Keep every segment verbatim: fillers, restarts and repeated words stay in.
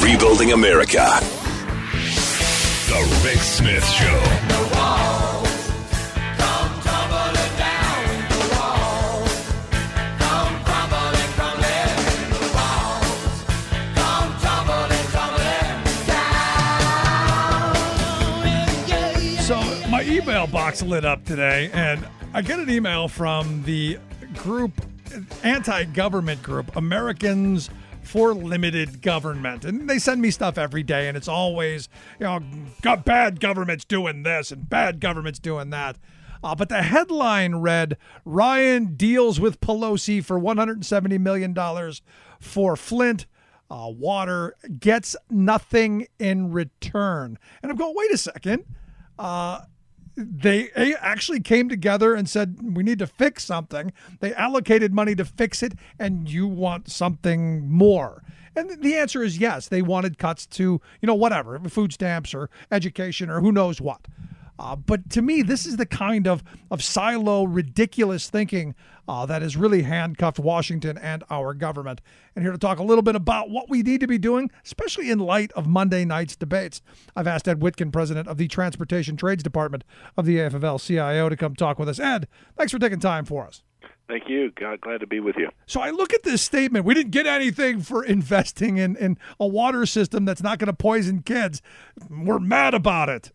Rebuilding America. The Rick Smith Show. My email box lit up today, and I get an email from the group, anti-government group, Americans for Limited Government. And they send me stuff every day, and it's always, you know, got bad government's doing this and bad government's doing that. Uh, but the headline read, Ryan deals with Pelosi for one hundred seventy million dollars for Flint uh, water, gets nothing in return. And I'm going, wait a second. Uh, They actually came together and said, we need to fix something. They allocated money to fix it, and you want something more. And the answer is yes. They wanted cuts to, you know, whatever, food stamps or education or who knows what. Uh, but to me, this is the kind of, of silo, ridiculous thinking uh, that has really handcuffed Washington and our government. And here to talk a little bit about what we need to be doing, especially in light of Monday night's debates, I've asked Ed Whitkin, president of the Transportation Trades Department of the A F L L C I O, to come talk with us. Ed, thanks for taking time for us. Thank you. God, glad to be with you. So I look at this statement. We didn't get anything for investing in, in a water system that's not going to poison kids. We're mad about it.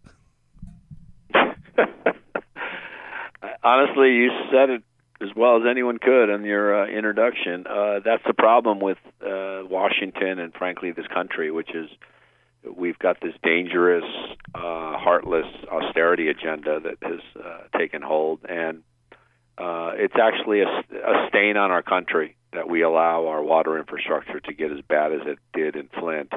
Honestly, you said it as well as anyone could in your uh, introduction. Uh, that's the problem with uh, Washington and, frankly, this country, which is we've got this dangerous, uh, heartless austerity agenda that has uh, taken hold. And uh, it's actually a, a stain on our country that we allow our water infrastructure to get as bad as it did in Flint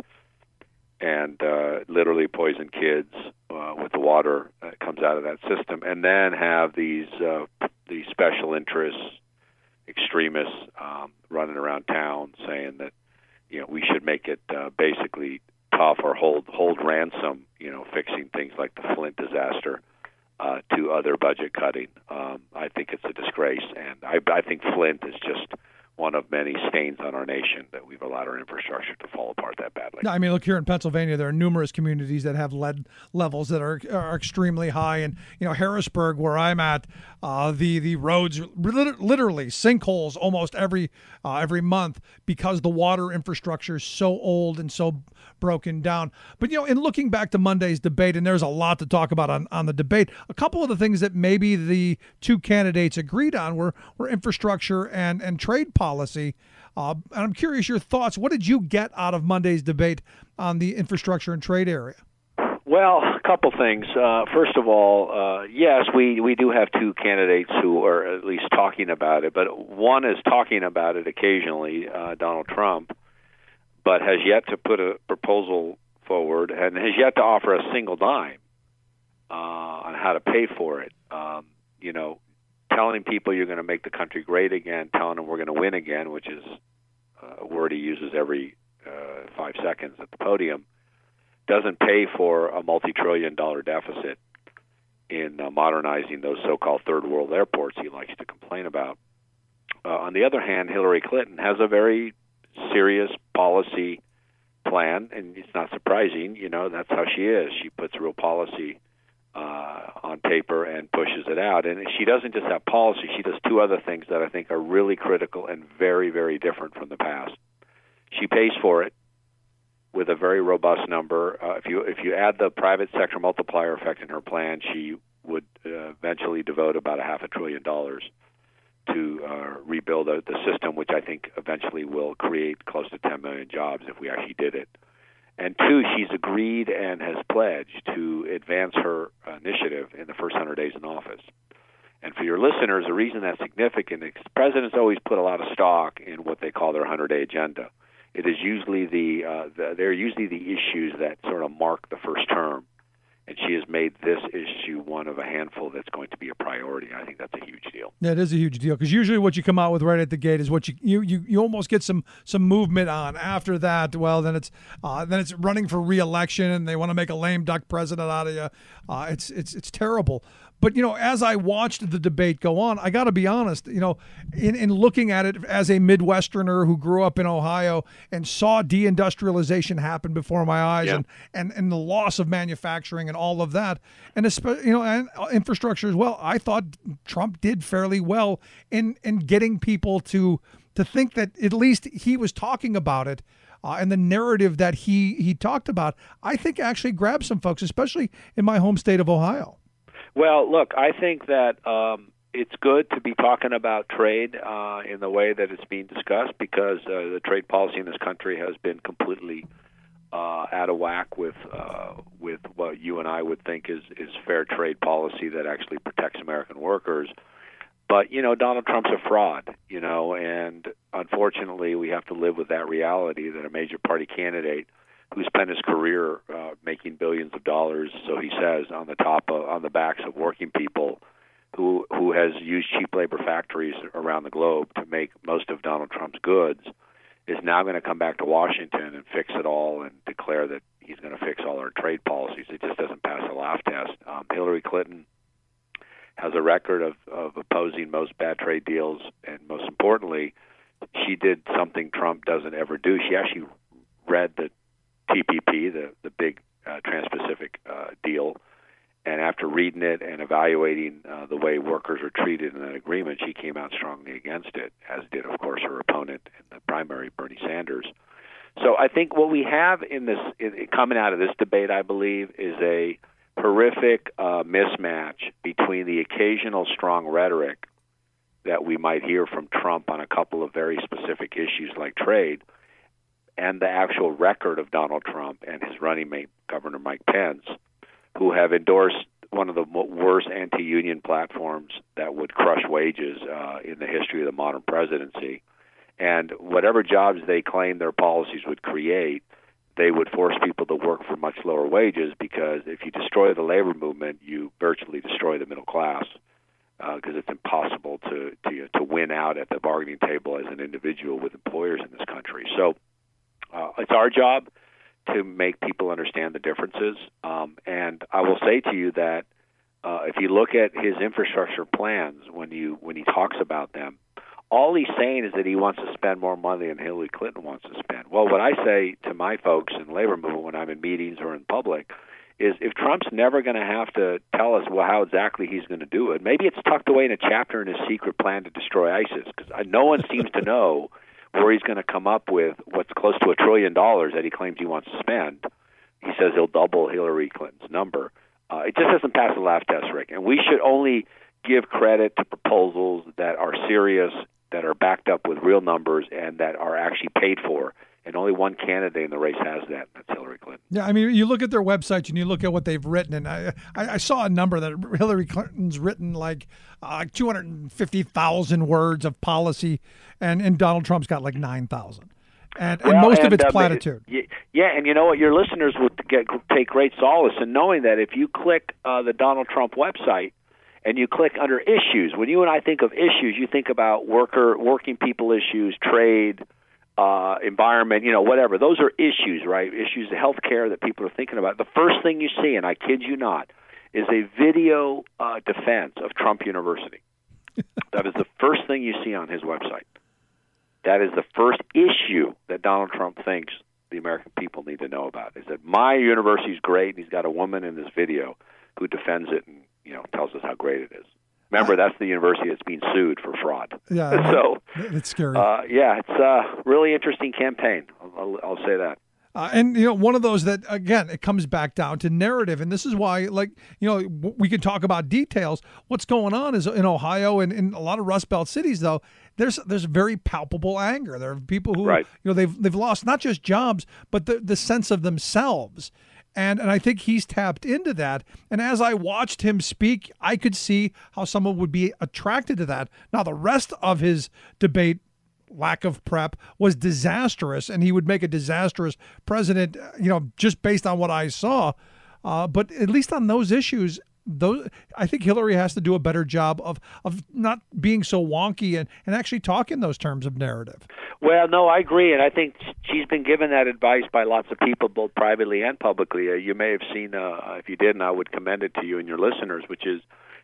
and uh, literally poison kids uh, with the water that comes out of that system, and then have these uh, these special interests, extremists um, running around town saying that, you know, we should make it uh, basically tough or hold hold ransom, you know, fixing things like the Flint disaster uh, to other budget cutting. Um, I think it's a disgrace, and I, I think Flint is just one of many stains on our nation that we've allowed our infrastructure to fall apart that badly. No, I mean, look, here in Pennsylvania, there are numerous communities that have lead levels that are are extremely high. And, you know, Harrisburg, where I'm at, uh, the the roads, literally sinkholes almost every uh, every month because the water infrastructure is so old and so broken down. But, you know, in looking back to Monday's debate, and there's a lot to talk about on, on the debate, a couple of the things that maybe the two candidates agreed on were, were infrastructure and, and trade policy. Uh, and I'm curious your thoughts. What did you get out of Monday's debate on the infrastructure and trade area? Well, a couple things. Uh, first of all, uh, yes, we, we do have two candidates who are at least talking about it, but one is talking about it occasionally, uh, Donald Trump, but has yet to put a proposal forward and has yet to offer a single dime uh, on how to pay for it. Um, you know, telling people you're going to make the country great again, telling them we're going to win again, which is a word he uses every uh, five seconds at the podium, doesn't pay for a multi-trillion dollar deficit in uh, modernizing those so-called third world airports he likes to complain about. Uh, on the other hand, Hillary Clinton has a very serious policy plan, and it's not surprising. You know, that's how she is. She puts real policy uh, on paper and pushes it out. And she doesn't just have policy. She does two other things that I think are really critical and very, very different from the past. She pays for it with a very robust number. Uh, if you if you add the private sector multiplier effect in her plan, she would uh, eventually devote about a half a trillion dollars to uh, rebuild a, the system, which I think eventually will create close to ten million jobs if we actually did it. And two, she's agreed and has pledged to advance her initiative in the first one hundred days in office. And for your listeners, the reason that's significant is presidents always put a lot of stock in what they call their hundred-day agenda. It is usually the, uh, the they're usually the issues that sort of mark the first term. And she has made this issue one of a handful that's going to be a priority. I think that's a huge deal. Yeah, it is a huge deal because usually what you come out with right at the gate is what you you you, you almost get some some movement on. After that, well, then it's uh, then it's running for re-election and they want to make a lame duck president out of you. Uh, it's it's it's terrible. But, you know, as I watched the debate go on, I got to be honest, you know, in, in looking at it as a Midwesterner who grew up in Ohio and saw deindustrialization happen before my eyes, yeah. and, and, and the loss of manufacturing and all of that, and, you know, and infrastructure as well, I thought Trump did fairly well in, in getting people to to think that at least he was talking about it. Uh, and the narrative that he, he talked about, I think actually grabbed some folks, especially in my home state of Ohio. Well, look, I think that um, it's good to be talking about trade uh, in the way that it's being discussed, because uh, the trade policy in this country has been completely uh, out of whack with uh, with what you and I would think is, is fair trade policy that actually protects American workers. But, you know, Donald Trump's a fraud, you know, and unfortunately we have to live with that reality that a major party candidate who spent his career uh, making billions of dollars, so he says, on the top of, on the backs of working people, who who has used cheap labor factories around the globe to make most of Donald Trump's goods, is now going to come back to Washington and fix it all and declare that he's going to fix all our trade policies. It just doesn't pass the laugh test. Um, Hillary Clinton has a record of, of opposing most bad trade deals, and most importantly, she did something Trump doesn't ever do. She actually read the T P P, the, the big uh, Trans-Pacific uh, deal, and after reading it and evaluating uh, the way workers were treated in that agreement, she came out strongly against it, as did, of course, her opponent in the primary, Bernie Sanders. So I think what we have in this, in, coming out of this debate, I believe, is a horrific uh, mismatch between the occasional strong rhetoric that we might hear from Trump on a couple of very specific issues like trade, and the actual record of Donald Trump and his running mate, Governor Mike Pence, who have endorsed one of the worst anti-union platforms that would crush wages uh, in the history of the modern presidency. And whatever jobs they claim their policies would create, they would force people to work for much lower wages, because if you destroy the labor movement, you virtually destroy the middle class, because uh, it's impossible to, to to win out at the bargaining table as an individual with employers in this country. So uh, it's our job to make people understand the differences. Um, and I will say to you that uh, if you look at his infrastructure plans, when you when he talks about them, all he's saying is that he wants to spend more money than Hillary Clinton wants to spend. Well, what I say to my folks in the labor movement when I'm in meetings or in public is, if Trump's never going to have to tell us, well, how exactly he's going to do it, maybe it's tucked away in a chapter in his secret plan to destroy ISIS, because no one seems to know where he's going to come up with what's close to a trillion dollars that he claims he wants to spend. He says he'll double Hillary Clinton's number. Uh, it just doesn't pass the laugh test, Rick. And we should only give credit to proposals that are serious, that are backed up with real numbers, and that are actually paid for. And only one candidate in the race has that, and that's Hillary Clinton. Yeah, I mean, you look at their websites and you look at what they've written, and I I, I saw a number that Hillary Clinton's written like uh, two hundred fifty thousand words of policy, and, and Donald Trump's got like nine thousand. And, and well, most and, of it's um, platitude. Yeah, and you know what? Your listeners would get, take great solace in knowing that if you click uh, the Donald Trump website, and you click under issues, when you and I think of issues, you think about worker, working people issues, trade, uh, environment, you know, whatever. Those are issues, right? Issues of health care that people are thinking about. The first thing you see, and I kid you not, is a video uh, defense of Trump University. That is the first thing you see on his website. That is the first issue that Donald Trump thinks the American people need to know about, is that my university is great, and he's got a woman in this video who defends it and, you know, tells us how great it is. Remember, that's the university that's being sued for fraud. Yeah, so it's scary. Uh, yeah, it's a really interesting campaign. I'll, I'll say that. Uh, and, you know, one of those that, again, it comes back down to narrative. And this is why, like, you know, we can talk about details. What's going on is in Ohio and in a lot of Rust Belt cities, though, there's there's very palpable anger. There are people who, right. you know, they've they've lost not just jobs, but the, the sense of themselves. And and I think he's tapped into that. And as I watched him speak, I could see how someone would be attracted to that. Now, the rest of his debate, lack of prep, was disastrous, and he would make a disastrous president, you know, just based on what I saw. Uh, but at least on those issues, those I think Hillary has to do a better job of of not being so wonky and, and actually talking those terms of narrative. Well, no, I agree, and I think she's been given that advice by lots of people, both privately and publicly. Uh, you may have seen, uh, if you didn't, I would commend it to you and your listeners, which is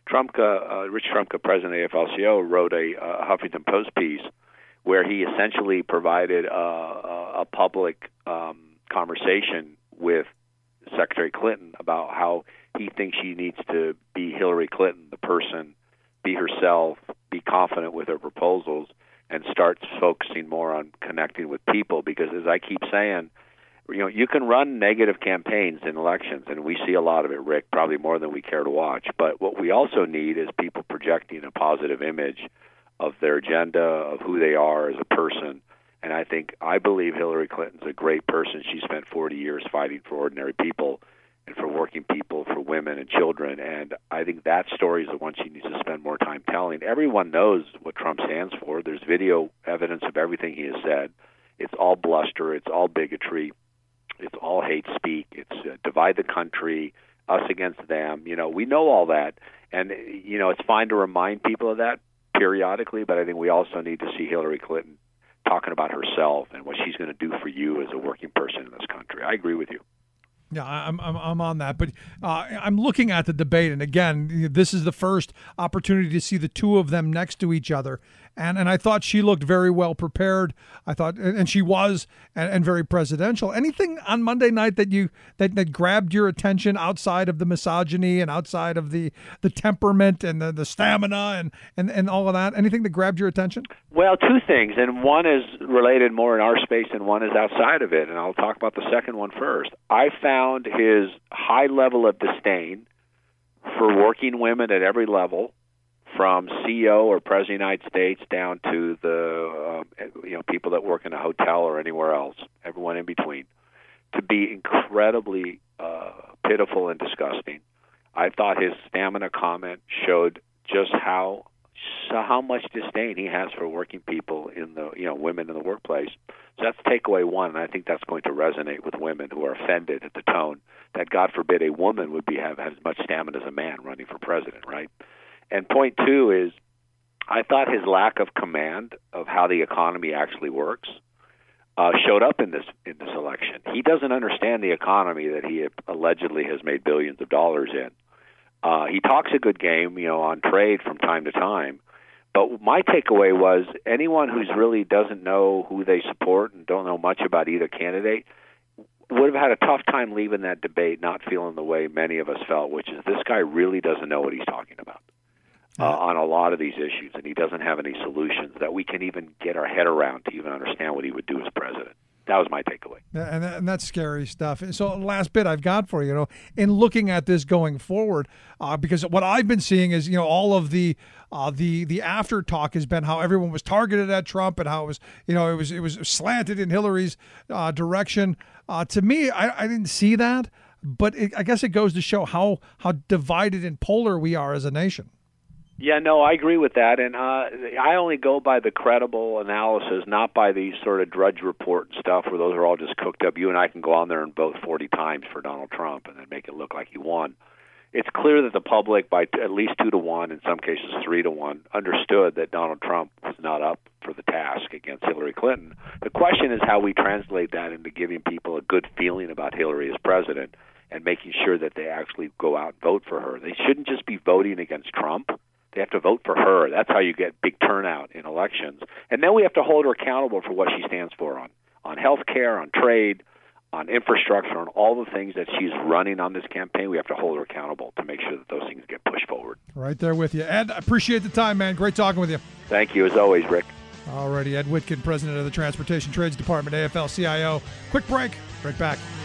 Trumka, uh, Rich Trumka, president of the A F L C O, wrote a uh, Huffington Post piece where he essentially provided uh, a, a public um, conversation with Secretary Clinton about how he thinks she needs to be Hillary Clinton, the person, be herself, be confident with her proposals, and start focusing more on connecting with people. Because as I keep saying, you know, you can run negative campaigns in elections, and we see a lot of it, Rick, probably more than we care to watch. But what we also need is people projecting a positive image of their agenda, of who they are as a person. And I think, I believe Hillary Clinton's a great person. She spent forty years fighting for ordinary people and for working people, for women and children. And I think that story is the one she needs to spend more time telling. Everyone knows what Trump stands for. There's video evidence of everything he has said. It's all bluster. It's all bigotry. It's all hate speak. It's uh, divide the country, us against them. You know, we know all that. And, you know, it's fine to remind people of that periodically, but I think we also need to see Hillary Clinton talking about herself and what she's going to do for you as a working person in this country. I agree with you. Yeah, I'm I'm I'm on that, but uh, I'm looking at the debate, and again, this is the first opportunity to see the two of them next to each other, and and I thought she looked very well prepared. I thought, and she was, and, and very presidential. Anything on Monday night that you that, that grabbed your attention outside of the misogyny and outside of the, the temperament and the, the stamina and, and, and all of that? Anything that grabbed your attention? Well, two things, and one is related more in our space and one is outside of it, and I'll talk about the second one first. I found his high level of disdain for working women at every level, from C E O or President of the United States down to the uh, you know people that work in a hotel or anywhere else, everyone in between, to be incredibly uh, pitiful and disgusting. I thought his stamina comment showed just how so how much disdain he has for working people in the you know women in the workplace. So that's takeaway one, and I think that's going to resonate with women who are offended at the tone that, God forbid, a woman would be have, have as much stamina as a man running for president, right? And point two is, I thought his lack of command of how the economy actually works uh, showed up in this in this election. He doesn't understand the economy that he allegedly has made billions of dollars in. Uh, he talks a good game, you know, on trade from time to time. But my takeaway was anyone who's really doesn't know who they support and don't know much about either candidate would have had a tough time leaving that debate not feeling the way many of us felt, which is this guy really doesn't know what he's talking about. Uh, on a lot of these issues, and he doesn't have any solutions that we can even get our head around to even understand what he would do as president. That was my takeaway. And, that, and that's scary stuff. So last bit I've got for you, you know, in looking at this going forward, uh, because what I've been seeing is, you know, all of the uh, the the after talk has been how everyone was targeted at Trump and how it was, you know, it was it was slanted in Hillary's uh, direction. Uh, to me, I, I didn't see that, but it, I guess it goes to show how how divided and polar we are as a nation. Yeah, no, I agree with that, and uh, I only go by the credible analysis, not by these sort of Drudge Report and stuff where those are all just cooked up. You and I can go on there and vote forty times for Donald Trump and then make it look like he won. It's clear that the public, by at least two to one, in some cases three to one, understood that Donald Trump was not up for the task against Hillary Clinton. The question is how we translate that into giving people a good feeling about Hillary as president and making sure that they actually go out and vote for her. They shouldn't just be voting against Trump. They have to vote for her. That's how you get big turnout in elections. And then we have to hold her accountable for what she stands for on, on health care, on trade, on infrastructure, on all the things that she's running on this campaign. We have to hold her accountable to make sure that those things get pushed forward. Right there with you. Ed, I appreciate the time, man. Great talking with you. Thank you, as always, Rick. All righty, Ed Whitkin, president of the Transportation Trades Department, A F L C I O. Quick break. Right back.